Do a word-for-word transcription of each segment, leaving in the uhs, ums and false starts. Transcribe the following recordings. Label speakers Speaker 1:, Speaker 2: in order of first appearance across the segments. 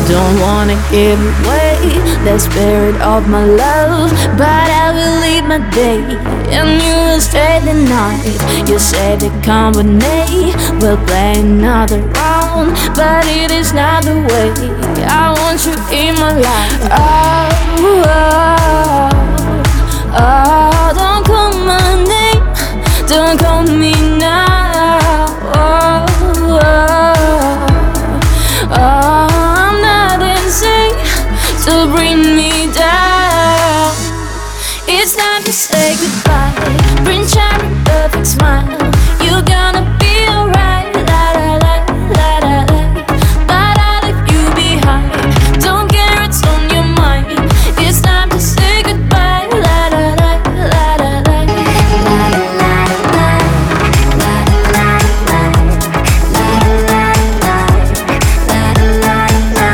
Speaker 1: Don't wanna give away the spirit of my love, but I will leave my day and you will stay the night. You said to come with me, we'll play another round, but it is not the way. I want you in my life. Oh, oh, oh, don't call my name, don't call me now. Oh, oh, oh, I'm not insane to bring me down. It's time to say goodbye. Bring cherry perfect smile. You're gonna be alright. La la la la la la. But I leave you behind. Don't care, it's on your mind. It's time to say goodbye. La la la la la la. La la la la. La la la la. La la la la. La la la la.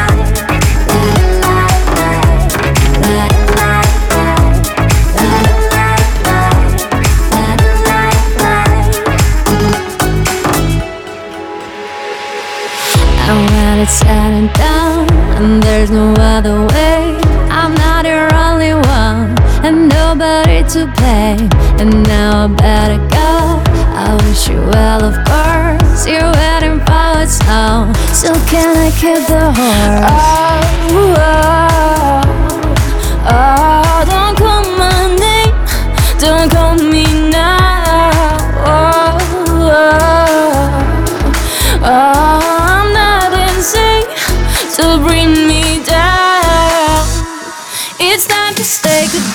Speaker 1: La la la la. And when it's said and done, and there's no other way, I'm not your only one, and nobody to blame. And now I better go. I wish you well, of course. You're waiting for it now, so can I keep the horse? Oh, oh, oh, don't call my name, don't call me now. Oh, oh, oh, to bring me down. It's time to say goodbye.